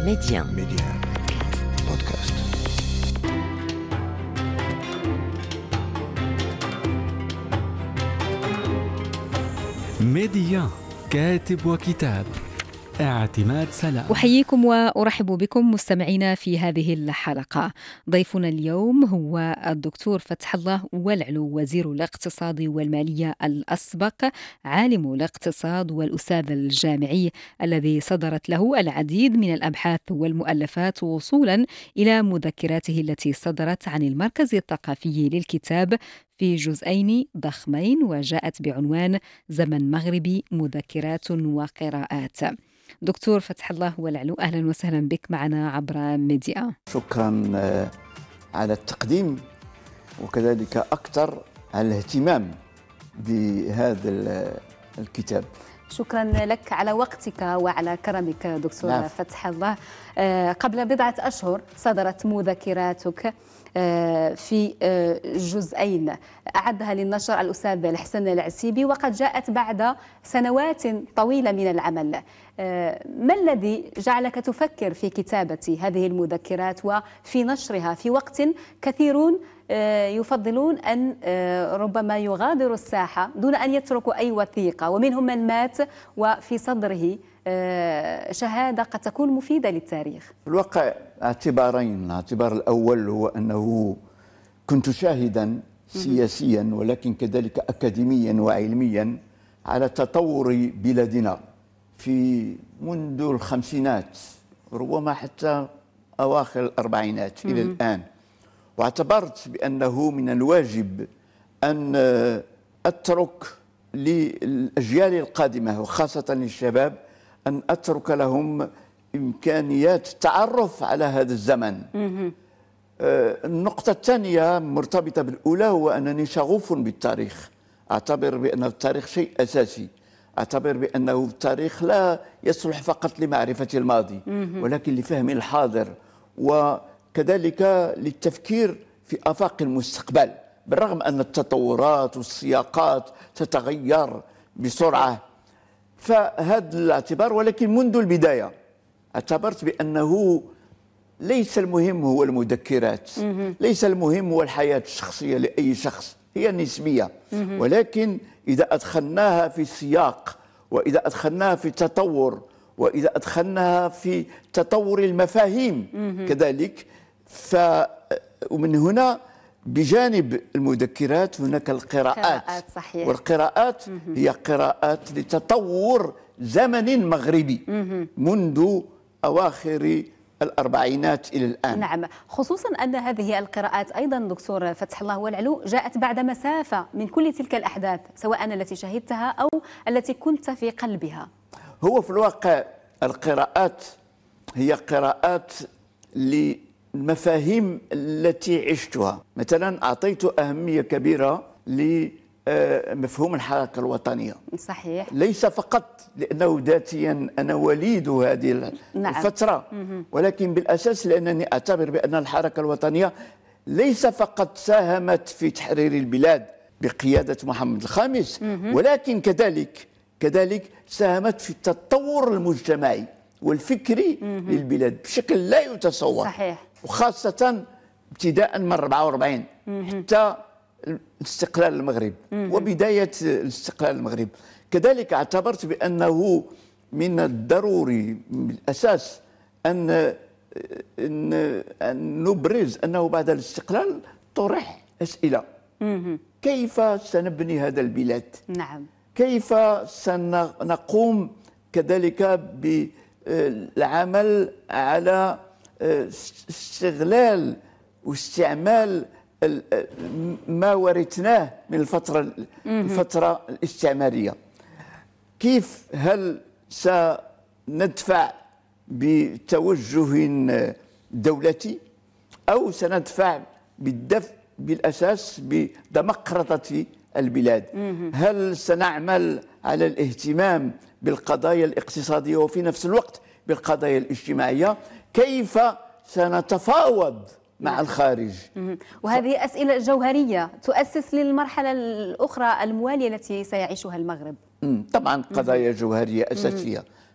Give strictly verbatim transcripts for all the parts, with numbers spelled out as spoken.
ميديان ميديان بودكاست. ميديان كاتب وكتاب. اعتماد سلام. أحييكم وأرحب بكم مستمعينا في هذه الحلقة. ضيفنا اليوم هو الدكتور فتح الله والعلو، وزير الاقتصاد والمالية الأسبق، عالم الاقتصاد والأستاذ الجامعي الذي صدرت له العديد من الأبحاث والمؤلفات وصولا إلى مذكراته التي صدرت عن المركز الثقافي للكتاب في جزئين ضخمين وجاءت بعنوان زمن مغربي مذكرات وقراءات. دكتور فتح الله والعلو، أهلا وسهلا بك معنا عبر ميديا. شكرا على التقديم وكذلك أكثر على الاهتمام بهذا الكتاب. شكرا لك على وقتك وعلى كرمك دكتور نعم. فتح الله. قبل بضعة أشهر صدرت مذكراتك في جزئين أعدها للنشر الأستاذ الحسن العسيبي، وقد جاءت بعد سنوات طويلة من العمل. ما الذي جعلك تفكر في كتابة هذه المذكرات وفي نشرها في وقت كثيرون يفضلون أن ربما يغادروا الساحة دون أن يتركوا أي وثيقة، ومنهم من مات وفي صدره شهادة قد تكون مفيدة للتاريخ؟ في الواقع اعتبارين. الاعتبار الأول هو أنه كنت شاهدا سياسيا ولكن كذلك أكاديميا وعلميا على تطور بلادنا في منذ الخمسينات ربما حتى أواخر الأربعينات إلى الآن، واعتبرت بأنه من الواجب أن أترك للأجيال القادمة وخاصة للشباب أن أترك لهم إمكانيات التعرف على هذا الزمن. النقطة الثانية مرتبطة بالأولى هو أنني شغوف بالتاريخ. أعتبر بأن التاريخ شيء أساسي. أعتبر بأنه التاريخ لا يصلح فقط لمعرفة الماضي ولكن لفهم الحاضر وكذلك للتفكير في آفاق المستقبل، بالرغم أن التطورات والسياقات تتغير بسرعة. فهذا الاعتبار، ولكن منذ البداية اعتبرت بأنه ليس المهم هو المذكرات، ليس المهم هو الحياة الشخصية لأي شخص، هي نسبية، ولكن إذا أدخلناها في السياق وإذا أدخلناها في التطور وإذا أدخلناها في تطور المفاهيم كذلك، ف ومن هنا بجانب المذكرات هناك القراءات. قراءات صحيح. والقراءات هي قراءات لتطور زمن مغربي منذ أواخر الأربعينات إلى الآن. نعم، خصوصا أن هذه القراءات أيضا دكتور فتح الله والعلو جاءت بعد مسافة من كل تلك الأحداث، سواء التي شهدتها أو التي كنت في قلبها. هو في الواقع القراءات هي قراءات للمفاهيم التي عشتها. مثلا أعطيت أهمية كبيرة لمفهوم الحركة الوطنية. صحيح. ليس فقط لأنه ذاتيا أنا وليد هذه الفترة، ولكن بالأساس لأنني أعتبر بأن الحركة الوطنية ليس فقط ساهمت في تحرير البلاد بقيادة محمد الخامس، ولكن كذلك كذلك ساهمت في التطور المجتمعي والفكري للبلاد بشكل لا يتصور. صحيح. وخاصة ابتداء من أربعة وأربعين حتى استقلال المغرب وبداية استقلال المغرب. كذلك اعتبرت بأنه من الضروري بالأساس أن أن نبرز أنه بعد الاستقلال طرح أسئلة. كيف سنبني هذا البلاد؟ نعم. كيف سنقوم كذلك بالعمل على استغلال واستعمال ما ورثناه من الفترة الفترة الاستعمارية؟ كيف هل سندفع بتوجه دولتي أو سندفع بالدفع بالأساس بديمقراطية البلاد؟ هل سنعمل على الاهتمام بالقضايا الاقتصادية وفي نفس الوقت بالقضايا الاجتماعية؟ كيف سنتفاوض مع الخارج؟ وهذه أسئلة جوهرية تؤسس للمرحلة الأخرى الموالية التي سيعيشها المغرب. طبعا قضايا جوهرية أساسية.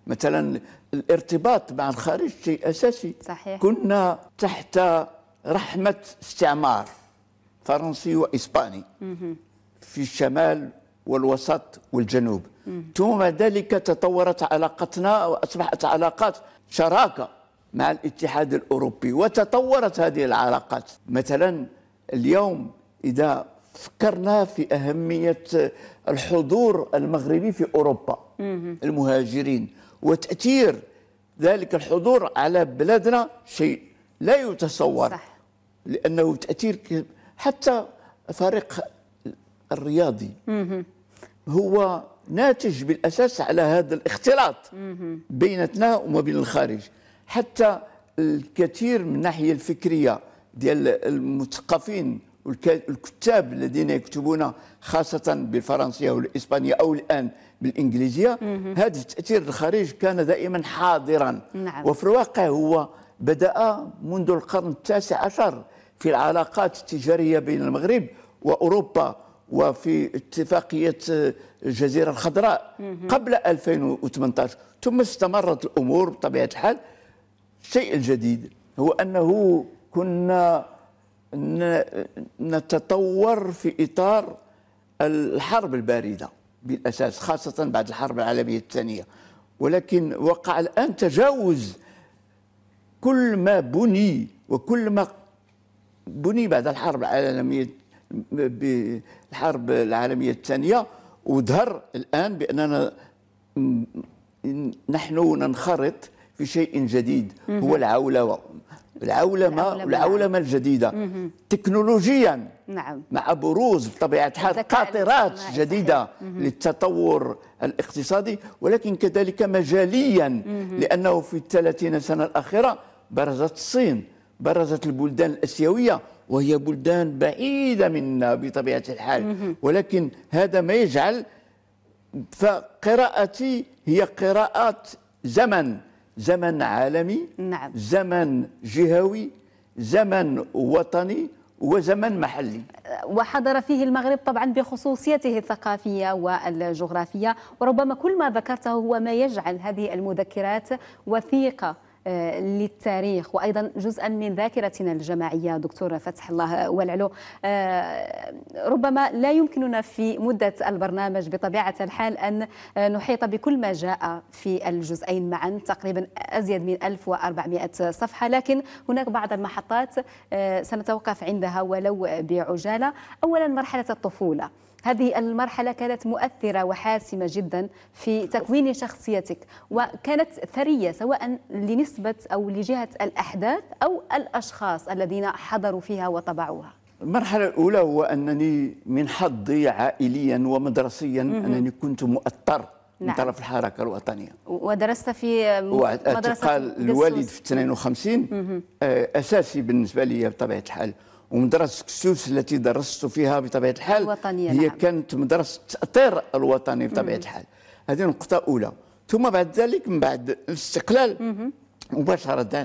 مثلا الارتباط مع الخارج شيء أساسي. صحيح. كنا تحت رحمة استعمار فرنسي وإسباني في الشمال والوسط والجنوب، ثم ذلك تطورت علاقتنا وأصبحت علاقات شراكة مع الاتحاد الأوروبي، وتطورت هذه العلاقات. مثلا اليوم إذا فكرنا في أهمية الحضور المغربي في أوروبا، المهاجرين وتأثير ذلك الحضور على بلادنا شيء لا يتصور. صح. لأنه تأثير حتى فريق الرياضي هو ناتج بالأساس على هذا الاختلاط بينتنا وما بين الخارج. حتى الكثير من الناحية الفكرية ديال المثقفين والكتاب الذين يكتبون خاصة بالفرنسية والإسبانية أو الآن بالإنجليزية، هذا التأثير الخارج كان دائما حاضرا. نعم. وفي الواقع هو بدأ منذ القرن التاسع عشر في العلاقات التجارية بين المغرب وأوروبا، وفي اتفاقية الجزيرة الخضراء قبل ألفين وثمانية عشر، ثم استمرت الأمور بطبيعة الحال. الشيء الجديد هو أنه كنا نتطور في إطار الحرب الباردة بالأساس، خاصة بعد الحرب العالمية الثانية، ولكن وقع الآن تجاوز كل ما بني وكل ما بني بعد الحرب العالمية بالحرب العالمية الثانية، وظهر الآن بأننا نحن ننخرط في شيء جديد هو العولمة العولمة العولمة الجديدة تكنولوجيا. نعم. مع بروز بطبيعة الحال قاطرات جديدة للتطور الاقتصادي، ولكن كذلك مجاليا، لأنه في الثلاثين سنة الأخيرة برزت الصين، برزت البلدان الآسيوية وهي بلدان بعيدة منا بطبيعة الحال، ولكن هذا ما يجعل فقراءتي هي قراءات زمن زمن عالمي. نعم. زمن جهوي، زمن وطني، وزمن محلي. وحضر فيه المغرب طبعا بخصوصيته الثقافية والجغرافية، وربما كل ما ذكرته هو ما يجعل هذه المذكرات وثيقة للتاريخ وأيضا جزءا من ذاكرتنا الجماعية. دكتور فتح الله والعلو، ربما لا يمكننا في مدة البرنامج بطبيعة الحال أن نحيط بكل ما جاء في الجزئين معا، تقريبا أزيد من ألف وأربعمائة صفحة، لكن هناك بعض المحطات سنتوقف عندها ولو بعجالة. أولا مرحلة الطفولة، هذه المرحلة كانت مؤثرة وحاسمة جدا في تكوين شخصيتك، وكانت ثرية سواء لنسبة أو لجهة الأحداث أو الأشخاص الذين حضروا فيها وطبعوها. المرحلة الأولى هو أنني من حظي عائليا ومدرسيا أنني كنت مؤثر من نعم. طرف الحركة الوطنية، ودرست في مدرسة اعتقال الوالد في اثنين وخمسين أساسي بالنسبة لي بطبيعة الحال. ومدرسة كسوس التي درست فيها بطبيعة الحال الوطنية هي نعم. كانت مدرسة التأطير الوطني بطبيعة الحال. هذه نقطة أولى. ثم بعد ذلك من بعد الاستقلال مباشرة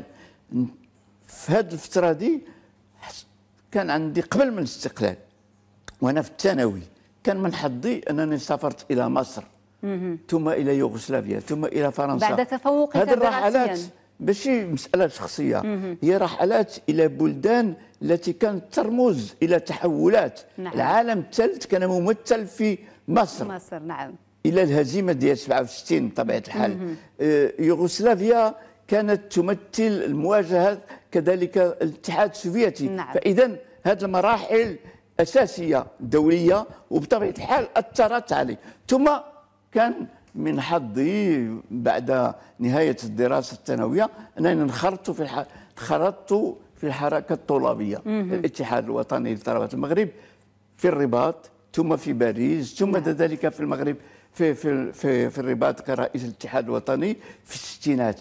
في هذه الفترة دي كان عندي قبل من الاستقلال وأنا في الثانوي كان من حظي أنني سافرت إلى مصر ثم إلى يوغوسلافيا ثم إلى فرنسا. بعد تفوقك هذه الرحلات دراسيا ماشي مسألة شخصية، هي رحلات إلى بلدان التي كانت ترمز إلى تحولات. نعم. العالم الثالث كان ممثل في مصر مصر نعم. إلى الهزيمة ديال سبعة وستين بطبيعة الحال. يوغوسلافيا كانت تمثل المواجهة، كذلك الاتحاد السوفيتي. نعم. فإذا هذه المراحل أساسية دولية وبطبيعة الحال أثرت علي. ثم كان من حظي بعد نهاية الدراسة الثانوية أنني انخرطت في الح... انخرطت في الحركة الطلابية، الاتحاد الوطني لطلبة المغرب في الرباط، ثم في باريس، ثم ذلك في المغرب في في في, في الرباط كرئيس الاتحاد الوطني في الستينات.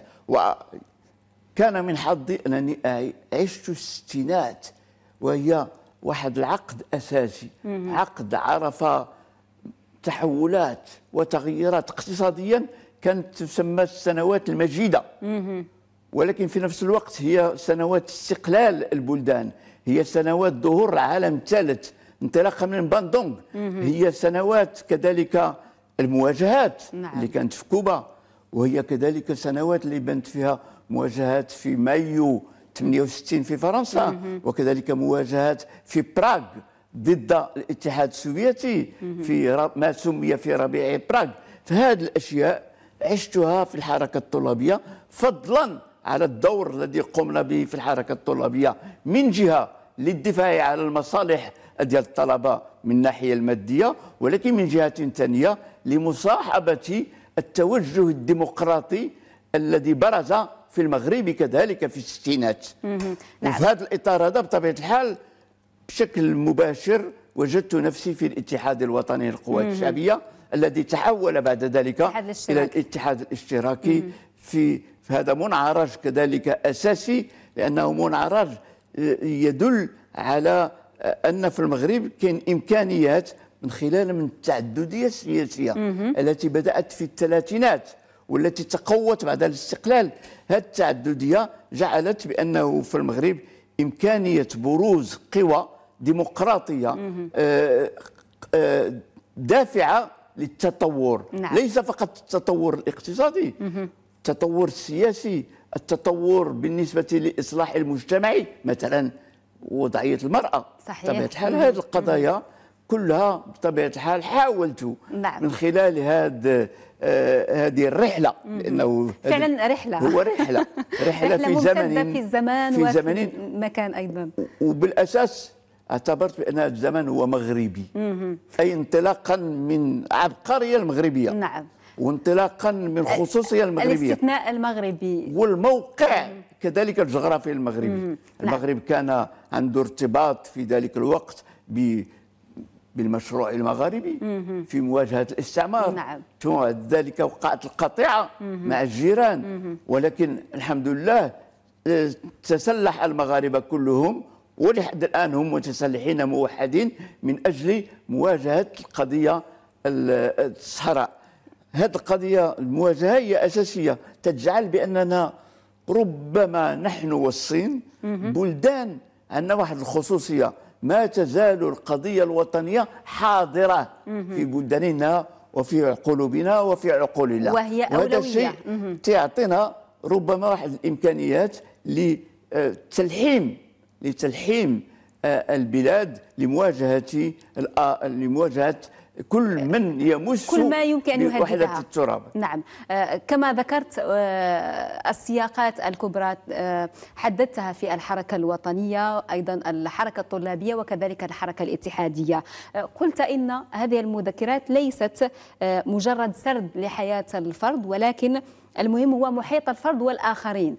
وكان من حظي أنني عشت الستينات وهي واحد العقد أساسي، عقد عرف تحولات وتغييرات اقتصاديا كانت تسمى السنوات المجيدة، ولكن في نفس الوقت هي سنوات استقلال البلدان، هي سنوات ظهور العالم الثالث انطلاقا من باندونغ، هي سنوات كذلك المواجهات. نعم. اللي كانت في كوبا، وهي كذلك سنوات اللي بنت فيها مواجهات في مايو ثمانية وستين في فرنسا، وكذلك مواجهات في براغ ضد الاتحاد السوفيتي في ما سمي في ربيع براغ. فهذه الاشياء عشتها في الحركه الطلابيه، فضلا على الدور الذي قمنا به في الحركه الطلابيه من جهه للدفاع على المصالح ديال الطلبه من الناحيه الماديه، ولكن من جهه ثانيه لمصاحبه التوجه الديمقراطي الذي برز في المغرب كذلك في الستينات. وفي هذا الاطار هذا بطبيعه الحال بشكل مباشر وجدت نفسي في الاتحاد الوطني للقوات الشعبيه الذي تحول بعد ذلك الى الاتحاد الاشتراكي. في هذا منعرج كذلك اساسي، لانه منعرج يدل على ان في المغرب كاين امكانيات من خلال من التعدديه السياسيه التي بدات في الثلاثينات والتي تقوت بعد الاستقلال. هذه التعدديه جعلت بانه في المغرب امكانيه بروز قوى ديمقراطيه دافعه للتطور. نعم. ليس فقط التطور الاقتصادي، التطور السياسي، التطور بالنسبه لاصلاح المجتمعي، مثلا وضعيه المراه. صحيح. بطبيعه الحال هذه القضايا كلها بطبيعه الحال حاولت نعم. من خلال هذا آه هذه الرحله، لانه فعلا رحله هو رحله رحله في زمن في الزمان في وفي زمن مكان ايضا، وبالاساس اعتبرت بان هذا الزمن هو مغربي، اي انطلاقا من عبقريه المغربيه. نعم. وانطلاقا من الخصوصيه المغربيه، الاستثناء المغربي، والموقع كذلك الجغرافي المغربي. المغرب كان عنده ارتباط في ذلك الوقت ب بالمشروع المغاربي في مواجهه الاستعمار. نعم. ثم ذلك وقعت القطيعه مع الجيران، ولكن الحمد لله تسلح المغاربه كلهم، ولحد الان هم متسلحين موحدين من اجل مواجهه القضيه الصحراء. هذه القضيه المواجهه هي اساسيه، تجعل باننا ربما نحن والصين بلدان عندنا واحد الخصوصيه، ما تزال القضية الوطنية حاضرة في بلداننا وفي قلوبنا وفي عقولنا، وهي أولوية. وهذا الشيء تعطينا ربما واحد الإمكانيات لتلحيم لتلحيم البلاد لمواجهة لمواجهة كل من يمس كل ما يمكن أن يهددها بوحدة التراب. نعم. آه كما ذكرت، آه السياقات الكبرى آه حددتها في الحركة الوطنية، أيضا الحركة الطلابية وكذلك الحركة الاتحادية. آه قلت إن هذه المذكرات ليست آه مجرد سرد لحياة الفرد، ولكن المهم هو محيط الفرد والآخرين،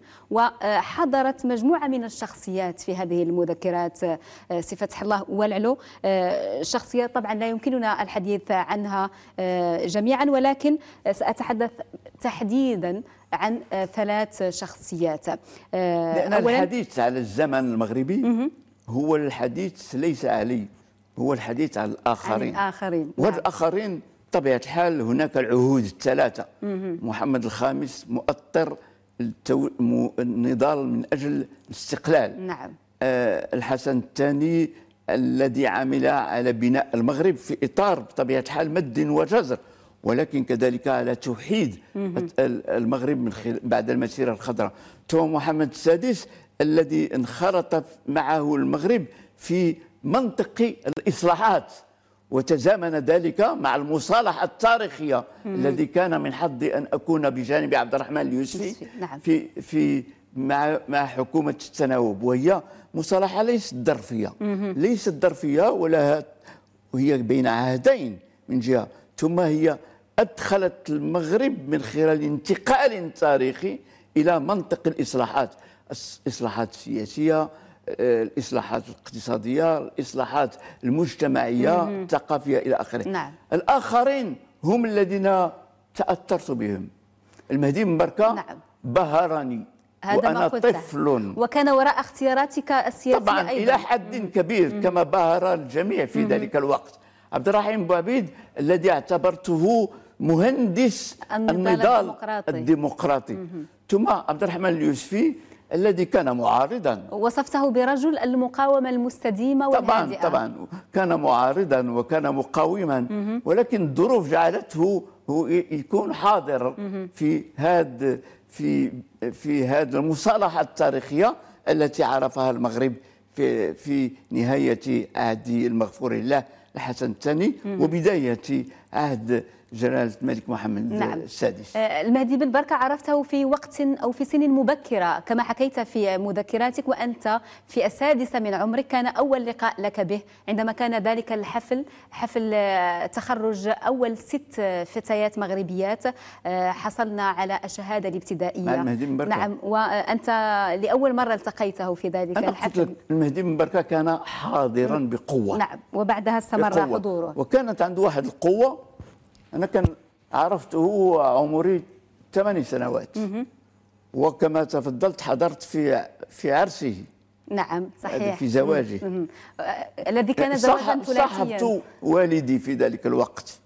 وحضرت مجموعة من الشخصيات في هذه المذكرات. سي فتح الله والعلو، شخصيات طبعا لا يمكننا الحديث عنها جميعا، ولكن سأتحدث تحديدا عن ثلاث شخصيات. لأن الحديث على الزمن المغربي هو الحديث ليس علي، هو الحديث على الآخرين. عن الآخرين. وهذا الآخرين بطبيعة الحال هناك العهود الثلاثة. محمد الخامس مؤطر التو... النضال من أجل الاستقلال. نعم. آه الحسن الثاني الذي عمل على بناء المغرب في إطار بطبيعة الحال مد وجزر، ولكن كذلك على توحيد المغرب من خلال بعد المسيرة الخضراء. ثم محمد السادس الذي انخرط معه المغرب في منطق الإصلاحات، وتزامن ذلك مع المصالحة التاريخية الذي كان من حظي أن أكون بجانب عبد الرحمن اليوسفي. نعم. في في مع مع حكومة التناوب، وهي مصالحة ليست ظرفية، ليست ظرفية ولا وهي بين عهدين من جهة، ثم هي أدخلت المغرب من خلال انتقال تاريخي إلى منطق الإصلاحات، الإصلاحات السياسية، الإصلاحات الاقتصادية، الإصلاحات المجتمعية، الثقافية إلى آخره. نعم. الآخرين هم الذين تأثرت بهم. المهدي بن بركة نعم. بهرني وأنا طفل، وكان وراء اختياراتك السياسية طبعا أيضا إلى حد كبير. مم. كما بهر الجميع في مم. ذلك الوقت. عبد الرحيم بوعبيد الذي اعتبرته مهندس النضال, النضال الديمقراطي, الديمقراطي. ثم عبد الرحمن اليوسفي الذي كان معارضا، وصفته برجل المقاومة المستديمة والهادئة. طبعا طبعا كان معارضا وكان مقاوما، ولكن الظروف جعلته هو يكون حاضر في هذا في في هذه المصالحة التاريخية التي عرفها المغرب في في نهاية عهد المغفور له الحسن الثاني وبداية عهد جلالة الملك محمد نعم. السادس. المهدي بن بركة عرفته في وقت أو في سن مبكرة كما حكيت في مذكراتك، وأنت في السادسة من عمرك كان أول لقاء لك به عندما كان ذلك الحفل حفل تخرج أول ست فتيات مغربيات حصلنا على الشهادة الابتدائية مع المهدي بن بركة. نعم، وأنت لأول مرة التقيته في ذلك أنا الحفل. المهدي بن بركة كان حاضرا بقوة. نعم، وبعدها استمر بقوة. حضوره. وكانت عنده واحد القوة. أنا كان عرفته وعمري ثماني سنوات وكما تفضلت حضرت في في عرسه. نعم صحيح. في زواجه مم. الذي كان زواجا ثلاثيا. صاحبت والدي في ذلك الوقت.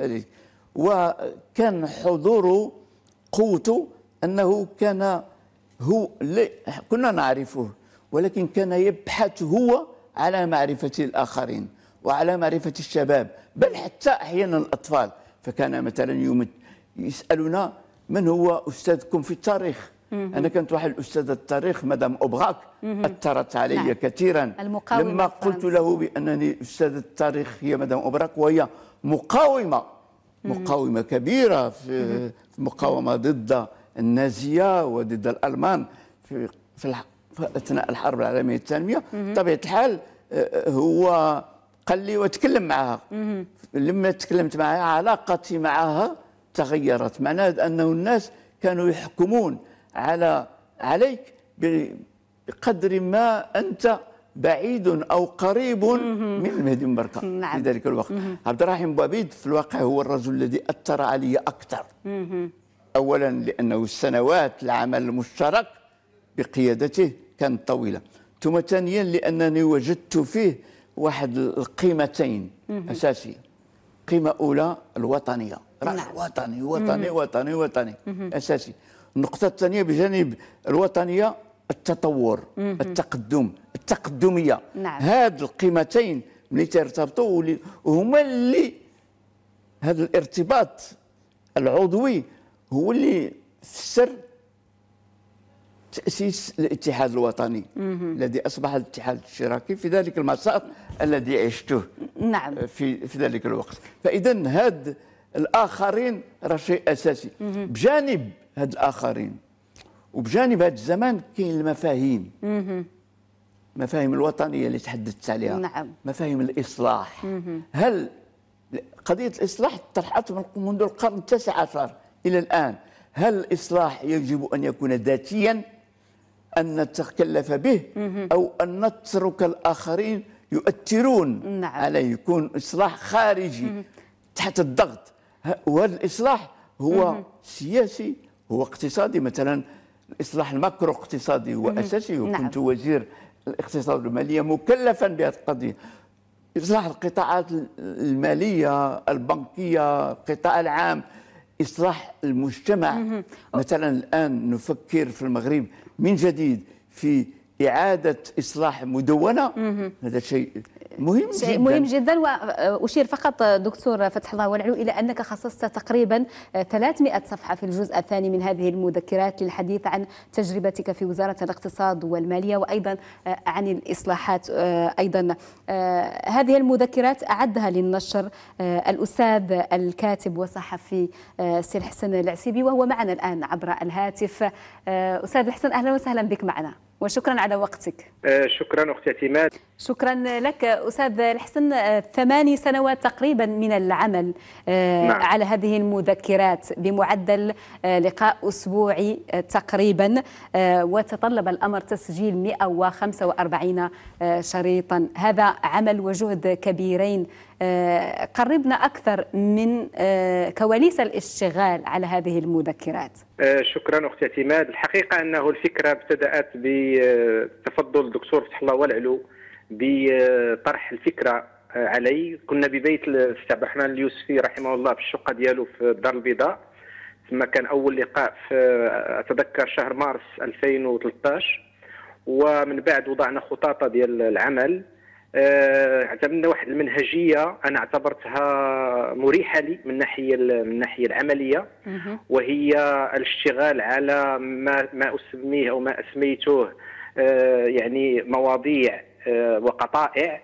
وكان حضوره قوته أنه كان هو كنا نعرفه، ولكن كان يبحث هو على معرفة الآخرين وعلى معرفة الشباب، بل حتى أحيانا الأطفال. فكان مثلا يوم يسألنا من هو أستاذكم في التاريخ؟ أنا كنت واحد الأستاذ التاريخ مدام أوبغاك أثرت علي نعم. كثيرا لما قلت له بأنني أستاذ التاريخ هي مدام أوبغاك، وهي مقاومة مقاومة كبيرة في مقاومة ضد النازية وضد الألمان في في أثناء الحرب العالمية الثانية. بطبيعة الحال هو قال لي وتكلم معها. لما تكلمت معها علاقتي معها تغيرت، معناه أنه الناس كانوا يحكمون على عليك بقدر ما أنت بعيد أو قريب من المهدي بن بركة. نعم. في ذلك الوقت عبد الرحيم بوعبيد في الواقع هو الرجل الذي أثر علي أكثر. أولا لأنه السنوات العمل المشترك بقيادته كانت طويلة، ثم ثانيا لأنني وجدت فيه واحد القيمتين أساسية. قيمة أولى الوطنية، رجل نعم. وطني وطني وطني وطني أساسي. النقطة الثانية بجانب الوطنية التطور التقدم التقدمية. نعم. هاد القيمتين ملي ترتبطوا وهما اللي هذا الارتباط العضوي هو اللي فسر تأسيس الاتحاد الوطني الذي أصبح الاتحاد الاشتراكي في ذلك المسار الذي عشته. نعم. في في ذلك الوقت. فإذا هاد الآخرين راه شيء أساسي. بجانب هاد الآخرين وبجانب هذا الزمان كاين المفاهيم. مفاهيم الوطنية اللي تحدثت عليها. نعم. مفاهيم الإصلاح. هل قضية الإصلاح طرحت منذ القرن التاسع عشر إلى الآن. هل الإصلاح يجب أن يكون ذاتيا أن نتكلف به أو أن نترك الآخرين يؤثرون نعم. عليه، يكون إصلاح خارجي تحت الضغط. وهذا الإصلاح هو سياسي هو اقتصادي. مثلا الإصلاح الماكرو اقتصادي هو أساسي، وكنت نعم. وزير الاقتصاد والمالية مكلفا بهذه القضية. إصلاح القطاعات المالية البنكية القطاع العام، إصلاح المجتمع. مثلا الآن نفكر في المغرب من جديد في إعادة إصلاح مدونة. هذا شيء مهم شيء جدا. مهم جدا. وأشير فقط دكتور فتح الله والعلو إلى أنك خصصت تقريبا ثلاثمئة صفحة في الجزء الثاني من هذه المذكرات للحديث عن تجربتك في وزارة الاقتصاد والمالية وأيضا عن الإصلاحات. أيضا هذه المذكرات أعدها للنشر الأستاذ الكاتب والصحفي سي الحسن العسيبي، وهو معنا الآن عبر الهاتف. أستاذ الحسن أهلا وسهلا بك معنا وشكرا على وقتك. شكرا أختي اعتماد. شكرا لك أستاذ الحسن. ثماني سنوات تقريبا من العمل نعم. على هذه المذكرات بمعدل لقاء أسبوعي تقريبا، وتطلب الأمر تسجيل مئة وخمسة وأربعين شريطا. هذا عمل وجهد كبيرين. قربنا أكثر من كواليس الاشتغال على هذه المذكرات. شكرا أختي اعتماد. الحقيقة أنه الفكرة ابتدأت بتفضل الدكتور فتح الله والعلو بطرح الفكرة علي. كنا ببيت السي عبد الرحمن اليوسفي رحمه الله في الشقة ديالو في الدار البيضاء. ثم كان أول لقاء في أتذكر شهر مارس ألفين وثلاثة عشر، ومن بعد وضعنا خطاطة ديال العمل اعتمدنا واحد المنهجيه انا اعتبرتها مريحه لي من الناحيه من الناحيه العمليه، وهي الاشتغال على ما ما اسميه او ما اسميته يعني مواضيع وقطائع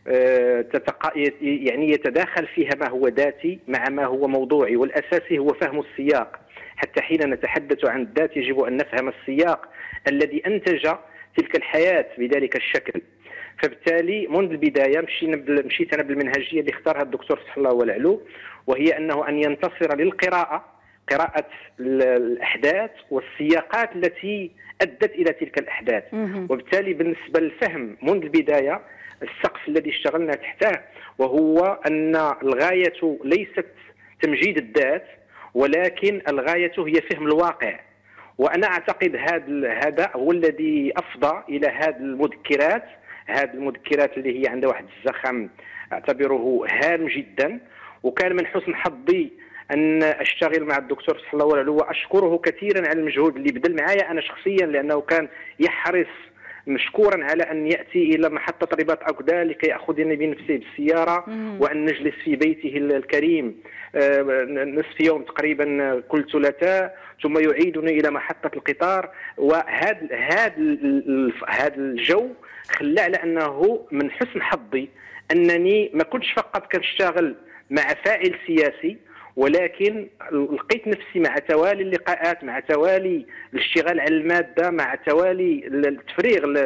يعني يتداخل فيها ما هو ذاتي مع ما هو موضوعي، والاساسي هو فهم السياق. حتى حين نتحدث عن الذات يجب ان نفهم السياق الذي انتج تلك الحياه بذلك الشكل. فبالتالي منذ البدايه مشينا مشيت انا بالمنهجيه اللي اختارها الدكتور فتح الله والعلو، وهي انه ان ينتصر للقراءه، قراءه الاحداث والسياقات التي ادت الى تلك الاحداث. وبالتالي بالنسبه للفهم منذ البدايه السقف الذي اشتغلنا تحته وهو ان الغايه ليست تمجيد الذات، ولكن الغايه هي فهم الواقع. وانا اعتقد هذا هذا هو الذي افضى الى هذه المذكرات، هذه المذكرات اللي هي عندها واحد الزخم اعتبره هام جدا. وكان من حسن حظي ان اشتغل مع الدكتور فتح الله والعلو، واشكره كثيرا على المجهود اللي بذل معايا انا شخصيا، لانه كان يحرص مشكورا على ان ياتي الى محطه رباط اكدا لكي ياخذني بنفسه بالسياره وان نجلس في بيته الكريم نصف يوم تقريبا كل ثلاثاء، ثم يعيدني الى محطه القطار. وهذا هذا هذا الجو خلى على انه من حسن حظي انني ما كنتش فقط كنشتغل مع فاعل سياسي، ولكن لقيت نفسي مع توالي اللقاءات، مع توالي الاشتغال على الماده، مع توالي التفريغ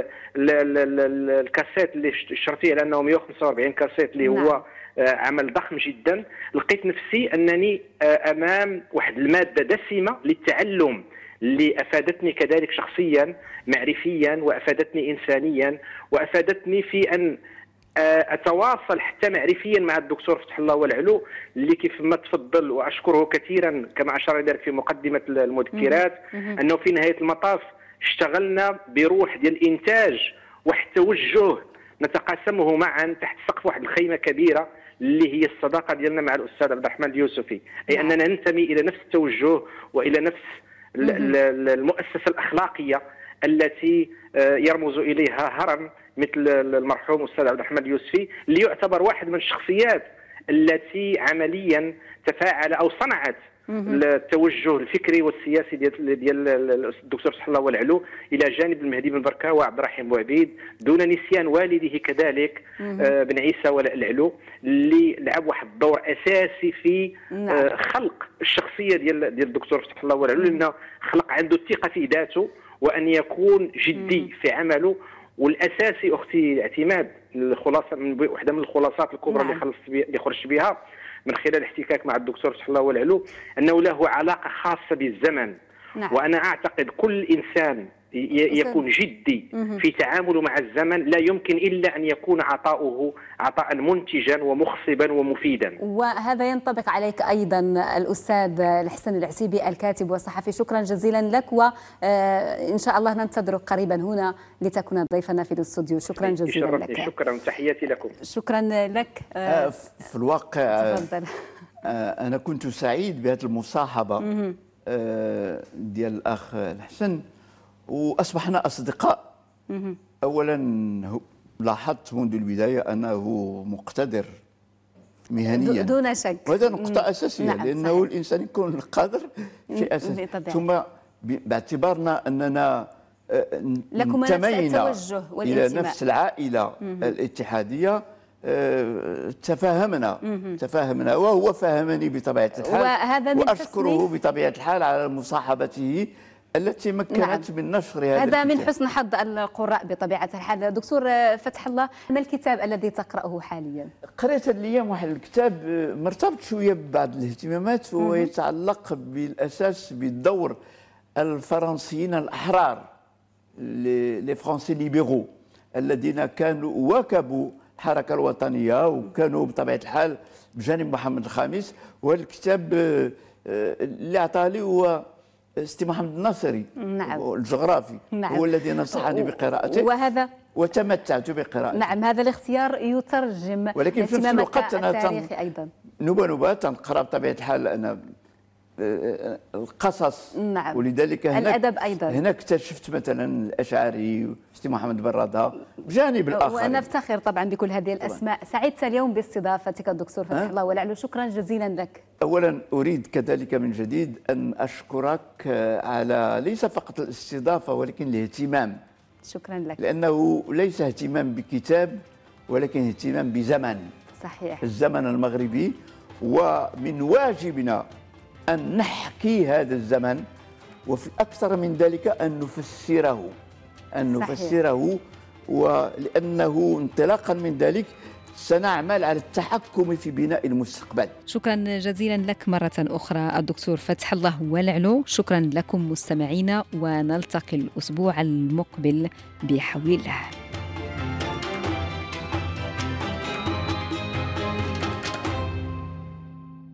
الكاسيت اللي شرطيه لانه مئة وخمسة وأربعين كاسيت اللي هو عمل ضخم جدا. لقيت نفسي انني امام واحد الماده دسمه للتعلم اللي افادتني كذلك شخصيا معرفيا، وافادتني انسانيا، وافادتني في ان اتواصل حتى معرفيا مع الدكتور فتح الله والعلو، اللي كيف ما تفضل واشكره كثيرا كما اشار ذلك في مقدمه المذكرات انه في نهايه المطاف اشتغلنا بروح ديال الانتاج واحد التوجه نتقاسمه معا تحت سقف واحد الخيمه كبيره اللي هي الصداقه ديالنا مع الاستاذ عبد الرحمن اليوسفي، اي اننا ننتمي الى نفس التوجه والى نفس المؤسسه الاخلاقيه التي يرمز اليها هرم مثل المرحوم الاستاذ عبد الرحمن اليوسفي، اللي يعتبر واحد من الشخصيات التي عمليا تفاعل او صنعت التوجه الفكري والسياسي ديال ديال الدكتور فتح الله والعلو الى جانب المهدي بن بركه وعبد الرحيم بوعبيد، دون نسيان والده كذلك آه بن عيسى والعلو، اللي لعب واحد الدور اساسي في آه خلق الشخصيه ديال ديال الدكتور فتح الله والعلو، لانه خلق عنده الثقه في ذاته وان يكون جدي في عمله. والاساسي اختي اعتماد الخلاصه من واحده من الخلاصات الكبرى اللي خلصت اللي خرجت بها من خلال الاحتكاك مع الدكتور فتح الله والعلو انه له علاقه خاصه بالزمن. نعم. وانا اعتقد كل انسان يكون جدي في تعامله مع الزمن لا يمكن الا ان يكون عطاؤه عطاء منتجا ومخصبا ومفيدا. وهذا ينطبق عليك ايضا الاستاذ الحسن العسيبي الكاتب والصحفي. شكرا جزيلا لك، وان شاء الله ننتظرك قريبا هنا لتكون ضيفنا في الاستوديو. شكرا جزيلا لك. شكرا وتحياتي لكم. شكرا لك. في الواقع تفضل. انا كنت سعيد بهذه المصاحبه ديال الاخ الحسن، واصبحنا اصدقاء. اولا لاحظت منذ البدايه انه مقتدر مهنيا دون شك، وهذا نقطه اساسيه. نعم. لانه صحيح. الانسان يكون قادر شيء اساسي، ثم باعتبارنا اننا انتمينا الى نفس العائله الاتحاديه تفاهمنا تفاهمنا وهو فهمني بطبيعه الحال، واشكره بطبيعه الحال على مصاحبته التي مكنت نعم. من نشر هذا هذا الكتاب. من حسن حظ القراء بطبيعة الحال. دكتور فتح الله، ما الكتاب الذي تقرأه حاليا؟ قرأت اليوم واحد الكتاب مرتبط شوية ببعض الاهتمامات، وهو يتعلق بالأساس بالدور الفرنسيين الأحرار، لي فرونسي ليبيرو، الذين كانوا واكبوا الحركة الوطنية وكانوا بطبيعة الحال بجانب محمد الخامس. وهذا الكتاب اللي أعطاه لي هو سيدي محمد الناصري. نعم. الجغرافي. نعم. هو الذي نصحني بقراءته، وهذا وتمتعت بقراءته. نعم، هذا الاختيار يترجم ولكن في نفس الوقت انا التاريخي ايضا نبا نبا تنقرا بطبيعه الحال. انا القصص. نعم. ولذلك هنا الأدب أيضا. هنا اكتشفت مثلا الأشعري سيدي محمد برادة بجانب الآخر. وأنا أفتخر طبعا بكل هذه الأسماء. طبعا. سعدت اليوم باستضافتك الدكتور فتح الله والعلو، شكرا جزيلا لك. أولا أريد كذلك من جديد أن أشكرك على ليس فقط الاستضافة ولكن الاهتمام. شكرا لك. لأنه ليس اهتمام بكتاب ولكن اهتمام بزمن. صحيح. الزمن المغربي، ومن واجبنا أن نحكي هذا الزمن، وفي أكثر من ذلك أن نفسره أن صحيح. نفسره ولأنه انطلاقا من ذلك سنعمل على التحكم في بناء المستقبل. شكرا جزيلا لك مرة أخرى الدكتور فتح الله والعلو. شكرا لكم مستمعينا، ونلتقي الأسبوع المقبل بحول الله.